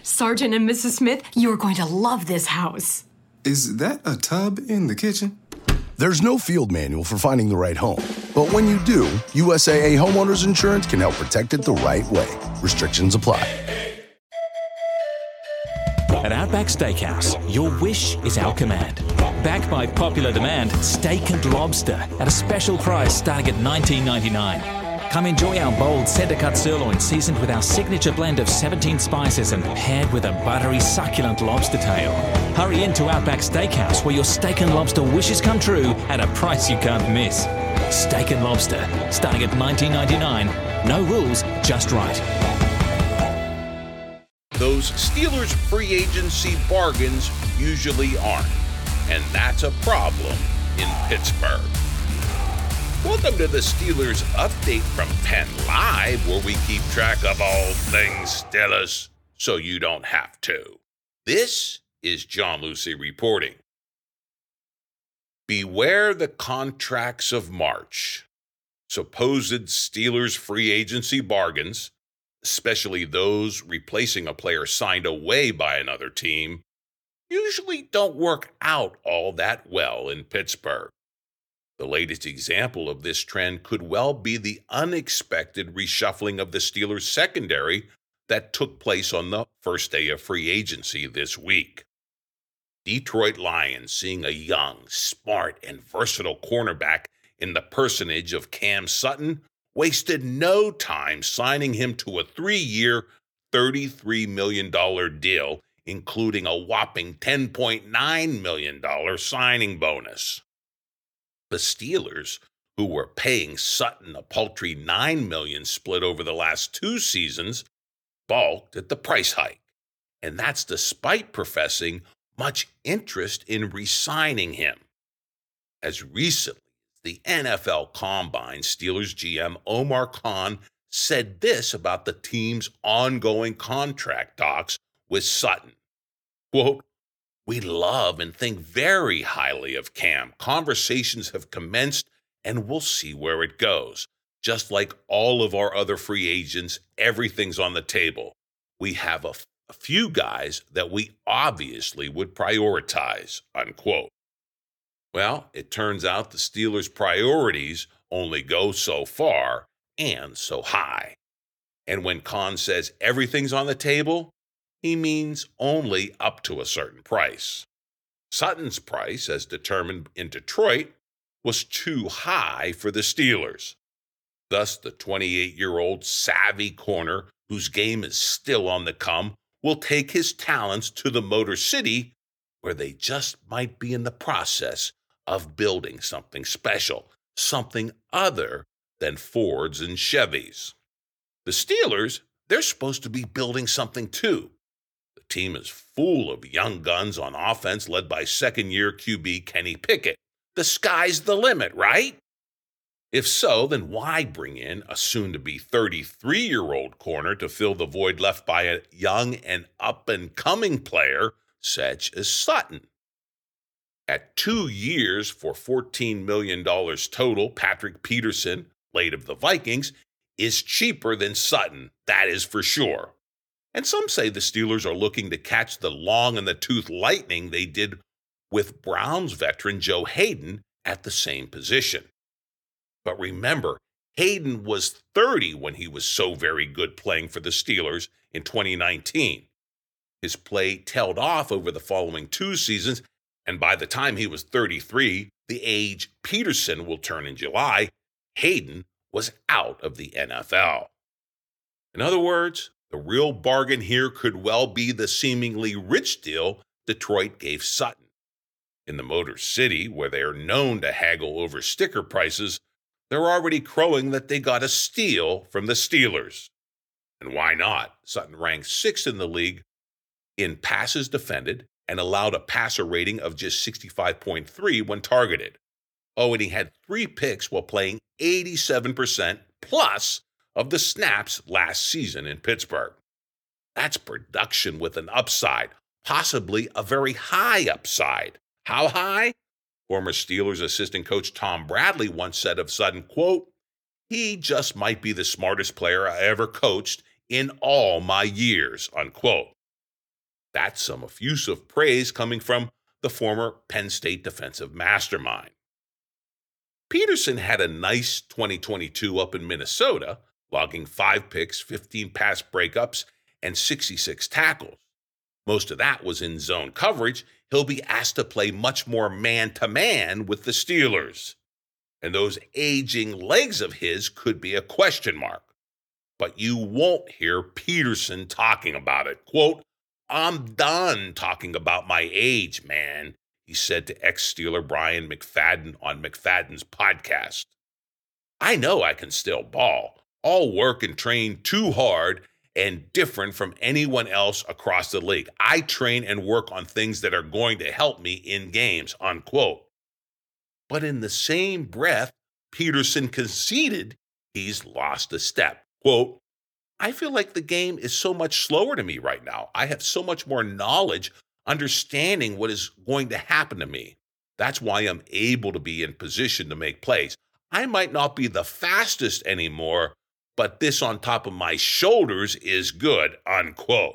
Sergeant and Mrs. Smith, you're going to love this house. Is that a tub in the kitchen? There's no field manual for finding the right home. But when you do, USAA Homeowners Insurance can help protect it the right way. Restrictions apply. At Outback Steakhouse, your wish is our command. Backed by popular demand, steak and lobster at a special price starting at $19.99. Come enjoy our bold center-cut sirloin seasoned with our signature blend of 17 spices and paired with a buttery, succulent lobster tail. Hurry into Outback Steakhouse where your steak and lobster wishes come true at a price you can't miss. Steak and lobster, starting at $19.99. No rules, just right. Those Steelers free agency bargains usually aren't, and that's a problem in Pittsburgh. Welcome to the Steelers Update from Penn Live, where we keep track of all things Steelers so you don't have to. This is John Lucy reporting. Beware the contracts of March. Supposed Steelers free agency bargains, especially those replacing a player signed away by another team, usually don't work out all that well in Pittsburgh. The latest example of this trend could well be the unexpected reshuffling of the Steelers' secondary that took place on the first day of free agency this week. Detroit Lions, seeing a young, smart, and versatile cornerback in the personage of Cam Sutton, wasted no time signing him to a 3-year, $33 million deal, including a whopping $10.9 million signing bonus. The Steelers, who were paying Sutton a paltry $9 million split over the last 2 seasons, balked at the price hike, and that's despite professing much interest in re-signing him. As recently as the NFL Combine, Steelers GM Omar Khan said this about the team's ongoing contract talks with Sutton. Quote, "We love and think very highly of Cam. Conversations have commenced, and we'll see where it goes. Just like all of our other free agents, everything's on the table. We have a few guys that we obviously would prioritize," unquote. Well, it turns out the Steelers' priorities only go so far and so high. And when Khan says everything's on the table, he means only up to a certain price. Sutton's price, as determined in Detroit, was too high for the Steelers. Thus, the 28-year-old savvy corner, whose game is still on the come, will take his talents to the Motor City, where they just might be in the process of building something special, something other than Fords and Chevys. The Steelers, they're supposed to be building something too. The team is full of young guns on offense led by second-year QB Kenny Pickett. The sky's the limit, right? If so, then why bring in a soon-to-be 33-year-old corner to fill the void left by a young and up-and-coming player such as Sutton? At 2 years for $14 million total, Patrick Peterson, late of the Vikings, is cheaper than Sutton, that is for sure. And some say the Steelers are looking to catch the long-in-the-tooth lightning they did with Browns veteran Joe Hayden at the same position. But remember, Hayden was 30 when he was so very good playing for the Steelers in 2019. His play tailed off over the following 2 seasons, and by the time he was 33, the age Peterson will turn in July, Hayden was out of the NFL. In other words, the real bargain here could well be the seemingly rich deal Detroit gave Sutton. In the Motor City, where they are known to haggle over sticker prices, they're already crowing that they got a steal from the Steelers. And why not? Sutton ranked 6th in the league in passes defended and allowed a passer rating of just 65.3 when targeted. Oh, and he had 3 picks while playing 87% plus of the snaps last season in Pittsburgh. That's production with an upside, possibly a very high upside. How high? Former Steelers assistant coach Tom Bradley once said of Sutton, quote, "He just might be the smartest player I ever coached in all my years," unquote. That's some effusive praise coming from the former Penn State defensive mastermind. Peterson had a nice 2022 up in Minnesota, logging 5 picks, 15 pass breakups, and 66 tackles. Most of that was in zone coverage. He'll be asked to play much more man-to-man with the Steelers. And those aging legs of his could be a question mark. But you won't hear Peterson talking about it. Quote, "I'm done talking about my age, man," he said to ex-Steeler Brian McFadden on McFadden's podcast. "I know I can still ball. I'll work and train too hard and different from anyone else across the league. I train and work on things that are going to help me in games," unquote. But in the same breath, Peterson conceded he's lost a step. Quote, "I feel like the game is so much slower to me right now. I have so much more knowledge, understanding what is going to happen to me. That's why I'm able to be in position to make plays. I might not be the fastest anymore, but this on top of my shoulders is good," unquote.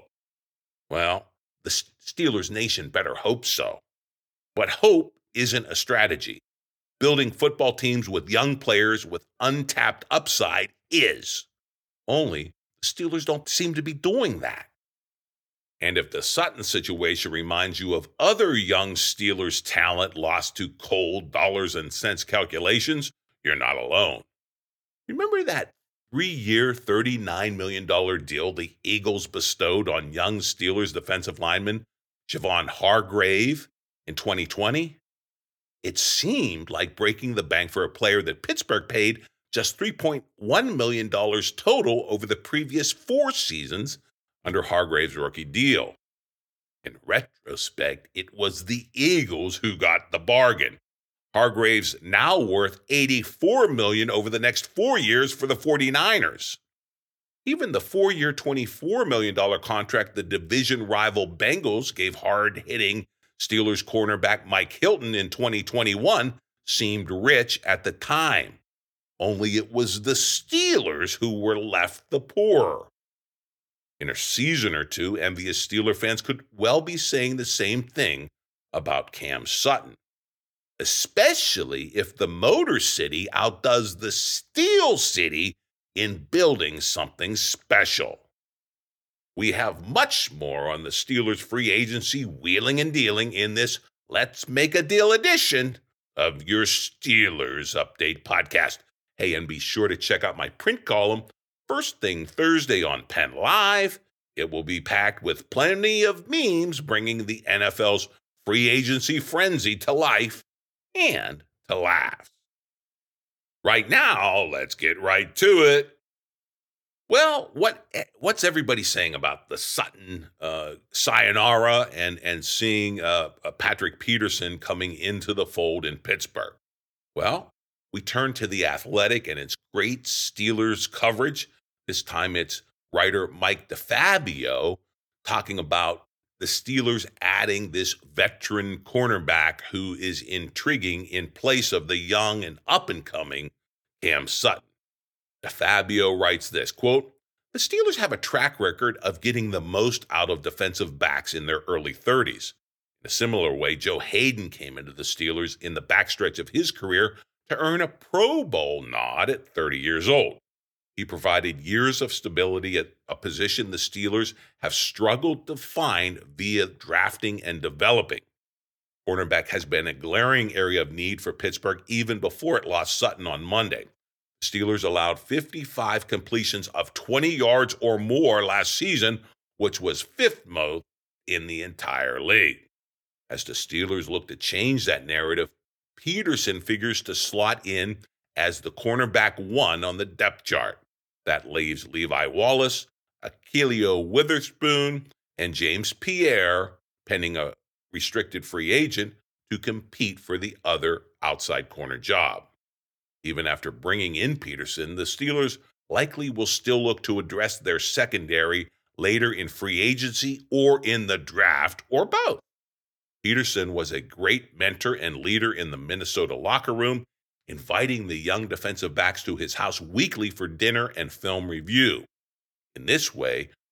Well, the Steelers Nation better hope so. But hope isn't a strategy. Building football teams with young players with untapped upside is. Only the Steelers don't seem to be doing that. And if the Sutton situation reminds you of other young Steelers talent lost to cold dollars and cents calculations, you're not alone. Remember that 3-year, $39 million deal the Eagles bestowed on young Steelers defensive lineman Javon Hargrave in 2020? It seemed like breaking the bank for a player that Pittsburgh paid just $3.1 million total over the previous 4 seasons under Hargrave's rookie deal. In retrospect, it was the Eagles who got the bargain. Hargrave's now worth $84 million over the next 4 years for the 49ers. Even the 4-year, $24 million contract the division rival Bengals gave hard-hitting Steelers cornerback Mike Hilton in 2021 seemed rich at the time. Only it was the Steelers who were left the poorer. In a season or two, envious Steeler fans could well be saying the same thing about Cam Sutton, especially if the Motor City outdoes the Steel City in building something special. We have much more on the Steelers free agency wheeling and dealing in this Let's Make a Deal edition of your Steelers Update podcast. Hey, and be sure to check out my print column first thing Thursday on Penn Live. It will be packed with plenty of memes bringing the NFL's free agency frenzy to life and to laughs. Right now, let's get right to it. Well, what's everybody saying about the Sutton sayonara and seeing Patrick Peterson coming into the fold in Pittsburgh? Well, we turn to The Athletic and its great Steelers coverage. This time it's writer Mike DeFabio talking about the Steelers adding this veteran cornerback who is intriguing in place of the young and up-and-coming Cam Sutton. DeFabio writes this, quote, "The Steelers have a track record of getting the most out of defensive backs in their early 30s. In a similar way, Joe Hayden came into the Steelers in the backstretch of his career to earn a Pro Bowl nod at 30 years old. He provided years of stability at a position the Steelers have struggled to find via drafting and developing. Cornerback has been a glaring area of need for Pittsburgh even before it lost Sutton on Monday. The Steelers allowed 55 completions of 20 yards or more last season, which was 5th most in the entire league. As the Steelers look to change that narrative, Peterson figures to slot in as the cornerback 1 on the depth chart. That leaves Levi Wallace, Akilio Witherspoon, and James Pierre, pending a restricted free agent, to compete for the other outside corner job. Even after bringing in Peterson, the Steelers likely will still look to address their secondary later in free agency or in the draft, or both. Peterson was a great mentor and leader in the Minnesota locker room, inviting the young defensive backs to his house weekly for dinner and film review. In this way,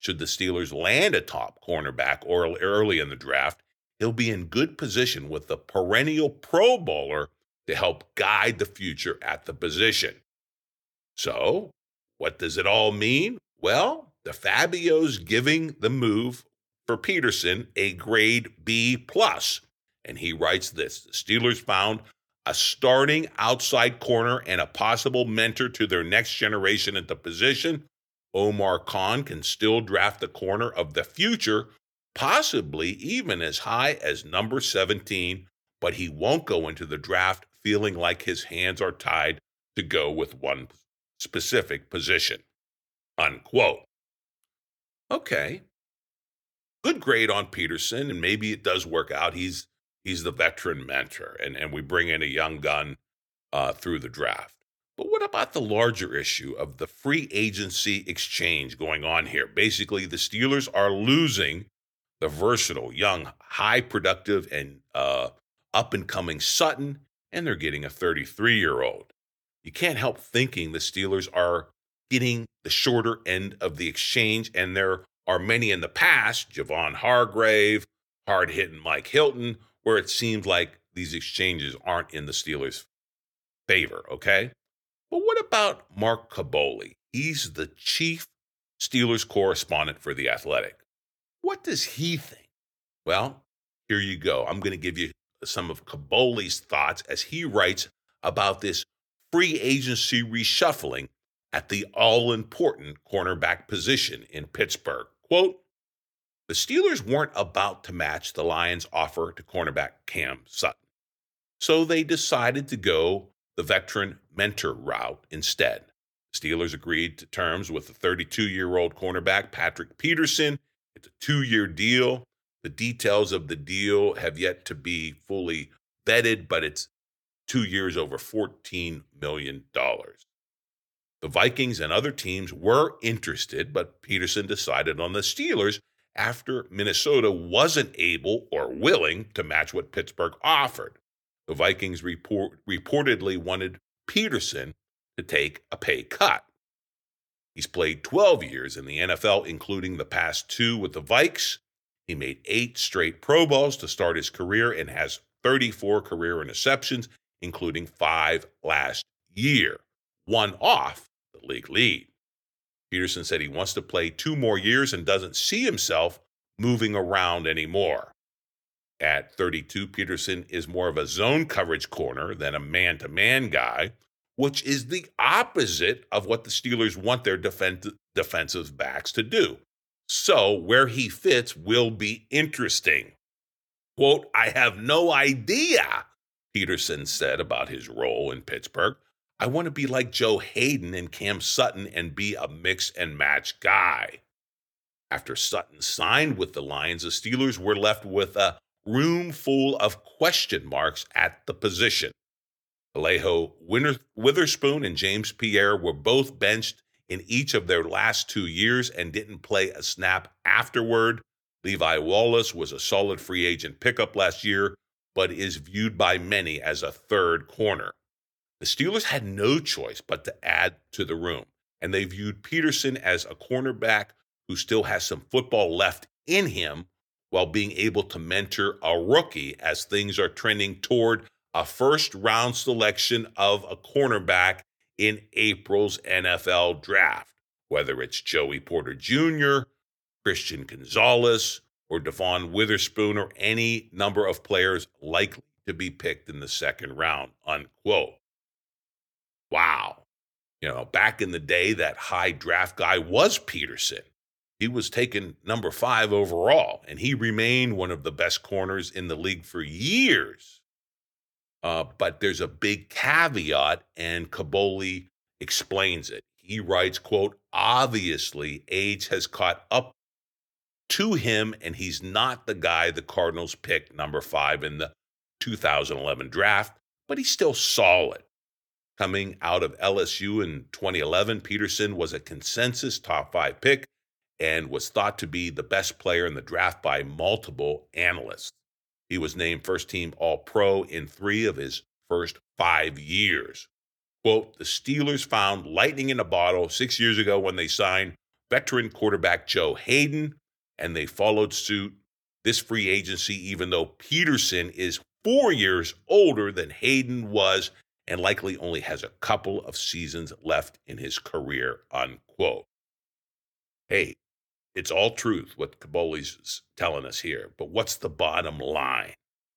Should the Steelers land a top cornerback early in the draft, he'll be in good position with the perennial Pro Bowler to help guide the future at the position. So, what does it all mean? Well, the Fabio's giving the move for Peterson a grade B+. And he writes this: the Steelers found a starting outside corner and a possible mentor to their next generation at the position. Omar Khan can still draft the corner of the future, possibly even as high as number 17, but he won't go into the draft feeling like his hands are tied to go with one specific position, unquote. Okay, good grade on Peterson, and maybe it does work out. He's the veteran mentor, and we bring in a young gun through the draft. But what about the larger issue of the free agency exchange going on here? Basically, the Steelers are losing the versatile, young, high productive, and up-and-coming Sutton, and they're getting a 33-year-old. You can't help thinking the Steelers are getting the shorter end of the exchange, and there are many in the past, Javon Hargrave, hard-hitting Mike Hilton, where it seems like these exchanges aren't in the Steelers' favor, okay? But what about Mark Kaboly? He's the chief Steelers correspondent for The Athletic. What does he think? Well, here you go. I'm going to give you some of Kaboly's thoughts as he writes about this free agency reshuffling at the all-important cornerback position in Pittsburgh. Quote, the Steelers weren't about to match the Lions' offer to cornerback Cam Sutton, so they decided to go the veteran mentor route instead. Steelers agreed to terms with the 32-year-old cornerback Patrick Peterson. It's a 2-year deal. The details of the deal have yet to be fully vetted, but it's 2 years over $14 million. The Vikings and other teams were interested, but Peterson decided on the Steelers after Minnesota wasn't able or willing to match what Pittsburgh offered. The Vikings reportedly wanted Peterson to take a pay cut. He's played 12 years in the NFL, including the past 2 with the Vikes. He made 8 straight Pro Bowls to start his career and has 34 career interceptions, including 5 last year, 1 off the league lead. Peterson said he wants to play 2 more years and doesn't see himself moving around anymore. At 32, Peterson is more of a zone coverage corner than a man-to-man guy, which is the opposite of what the Steelers want their defensive backs to do. So where he fits will be interesting. Quote, I have no idea, Peterson said about his role in Pittsburgh. I want to be like Joe Hayden and Cam Sutton and be a mix and match guy. After Sutton signed with the Lions, the Steelers were left with a room full of question marks at the position. Alejo Witherspoon and James Pierre were both benched in each of their last 2 years and didn't play a snap afterward. Levi Wallace was a solid free agent pickup last year, but is viewed by many as a third corner. The Steelers had no choice but to add to the room, and they viewed Peterson as a cornerback who still has some football left in him while being able to mentor a rookie as things are trending toward a first-round selection of a cornerback in April's NFL draft, whether it's Joey Porter Jr., Christian Gonzalez, or Devon Witherspoon, or any number of players likely to be picked in the second round, unquote. Wow. Back in the day, that high draft guy was Peterson. He was taken number 5 overall, and he remained one of the best corners in the league for years. But there's a big caveat, and Kaboly explains it. He writes, quote, obviously, age has caught up to him, and he's not the guy the Cardinals picked number 5 in the 2011 draft, but he's still solid. Coming out of LSU in 2011, Peterson was a consensus top 5 pick and was thought to be the best player in the draft by multiple analysts. He was named first-team All-Pro in 3 of his first 5 years. Quote, the Steelers found lightning in a bottle 6 years ago when they signed veteran quarterback Joe Hayden, and they followed suit this free agency, even though Peterson is 4 years older than Hayden was and likely only has a couple of seasons left in his career, unquote. Hey, it's all truth what Kaboly's telling us here, but what's the bottom line?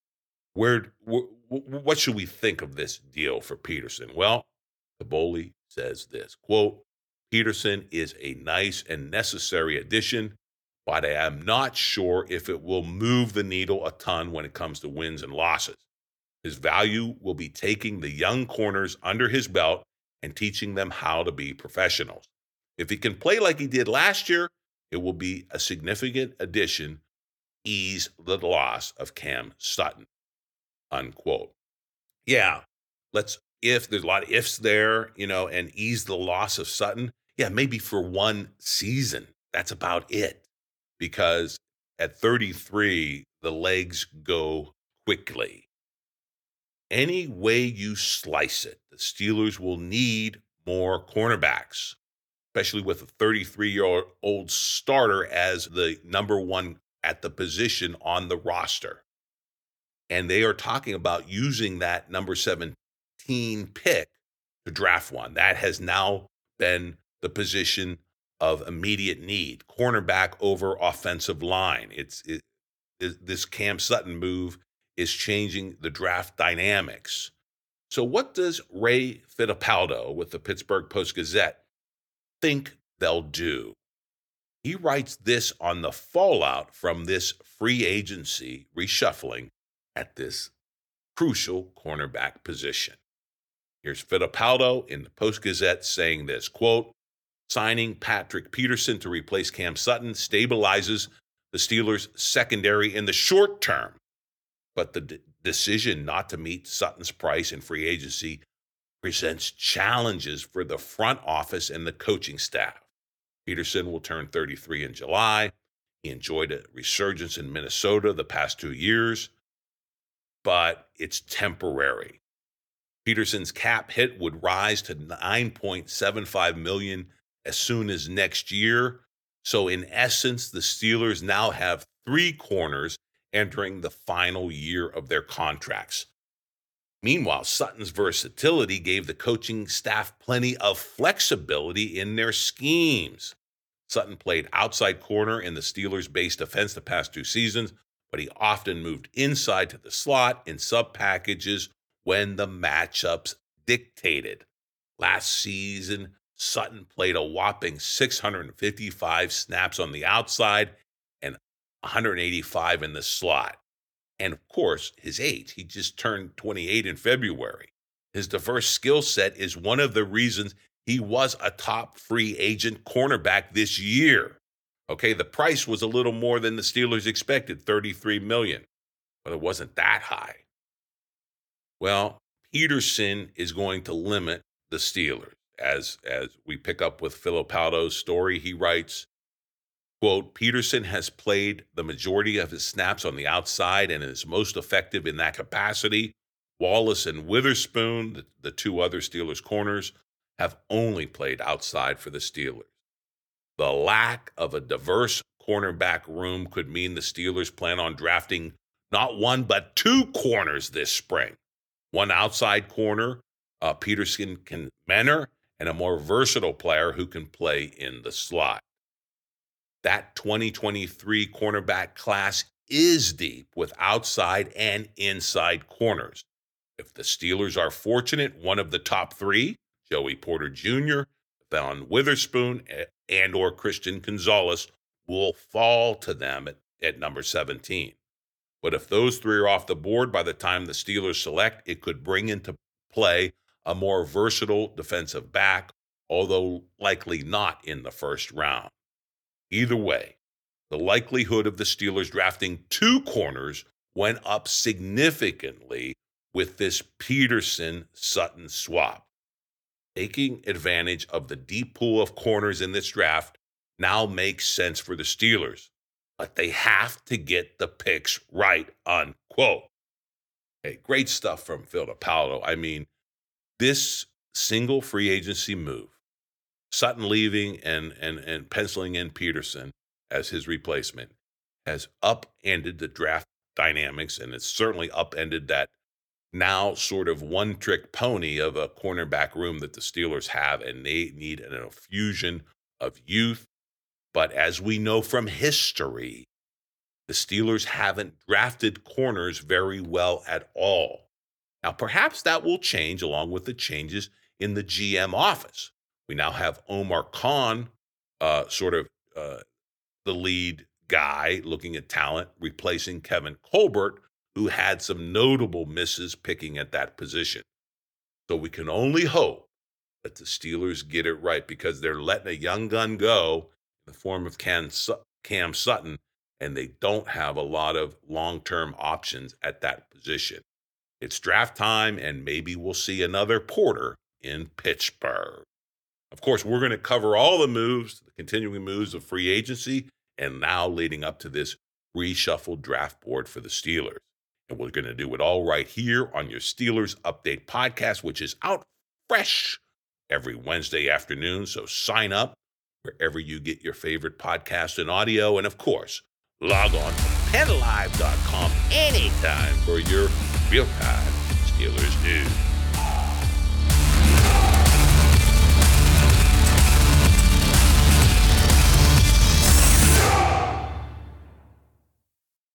What should we think of this deal for Peterson? Well, Kaboly says this, quote, Peterson is a nice and necessary addition, but I am not sure if it will move the needle a ton when it comes to wins and losses. His value will be taking the young corners under his belt and teaching them how to be professionals. If he can play like he did last year, it will be a significant addition, ease the loss of Cam Sutton, unquote. Yeah, if there's a lot of ifs there, and ease the loss of Sutton. Yeah, maybe for one season. That's about it. Because at 33, the legs go quickly. Any way you slice it, the Steelers will need more cornerbacks, especially with a 33-year-old starter as the number one at the position on the roster. And they are talking about using that number 17 pick to draft one. That has now been the position of immediate need, cornerback over offensive line. This Cam Sutton move is changing the draft dynamics. So what does Ray Fittipaldo with the Pittsburgh Post-Gazette think they'll do? He writes this on the fallout from this free agency reshuffling at this crucial cornerback position. Here's Fittipaldo in the Post-Gazette saying this, quote, signing Patrick Peterson to replace Cam Sutton stabilizes the Steelers' secondary in the short term, but the decision not to meet Sutton's price in free agency presents challenges for the front office and the coaching staff. Peterson will turn 33 in July. He enjoyed a resurgence in Minnesota the past 2 years, but it's temporary. Peterson's cap hit would rise to $9.75 million as soon as next year. So in essence, the Steelers now have 3 corners entering the final year of their contracts. Meanwhile, Sutton's versatility gave the coaching staff plenty of flexibility in their schemes. Sutton played outside corner in the Steelers' base defense the past 2 seasons, but he often moved inside to the slot in sub-packages when the matchups dictated. Last season, Sutton played a whopping 655 snaps on the outside and 185 in the slot. And of course, his age. He just turned 28 in February. His diverse skill set is one of the reasons he was a top free agent cornerback this year. Okay, the price was a little more than the Steelers expected, $33 million, but it wasn't that high. Well, Peterson is going to limit the Steelers. As we pick up with Fittipaldo's story, he writes, quote, Peterson has played the majority of his snaps on the outside and is most effective in that capacity. Wallace and Witherspoon, the 2 other Steelers corners, have only played outside for the Steelers. The lack of a diverse cornerback room could mean the Steelers plan on drafting not 1 but 2 corners this spring. 1 outside corner, Peterson can mentor, and a more versatile player who can play in the slot. That 2023 cornerback class is deep with outside and inside corners. If the Steelers are fortunate, one of the top 3, Joey Porter Jr., Von Witherspoon, and or Christian Gonzalez, will fall to them at number 17. But if those 3 are off the board by the time the Steelers select, it could bring into play a more versatile defensive back, although likely not in the first round. Either way, the likelihood of the Steelers drafting 2 corners went up significantly with this Peterson-Sutton swap. Taking advantage of the deep pool of corners in this draft now makes sense for the Steelers, but they have to get the picks right, unquote. Hey, great stuff from Fittipaldo. I mean, this single free agency move Sutton leaving and penciling in Peterson as his replacement has upended the draft dynamics, and it's certainly upended that now sort of one-trick pony of a cornerback room that the Steelers have, and they need an infusion of youth. But as we know from history, the Steelers haven't drafted corners very well at all. Now, perhaps that will change along with the changes in the GM office. We now have Omar Khan, the lead guy looking at talent, replacing Kevin Colbert, who had some notable misses picking at that position. So we can only hope that the Steelers get it right, because they're letting a young gun go in the form of Cam Sutton, and they don't have a lot of long-term options at that position. It's draft time, and maybe we'll see another Porter in Pittsburgh. Of course, we're going to cover all the moves, the continuing moves of free agency, and now leading up to this reshuffled draft board for the Steelers. And we're going to do it all right here on your Steelers Update podcast, which is out fresh every Wednesday afternoon. So sign up wherever you get your favorite podcast and audio. And of course, log on to PennLive.com anytime for your real-time Steelers news.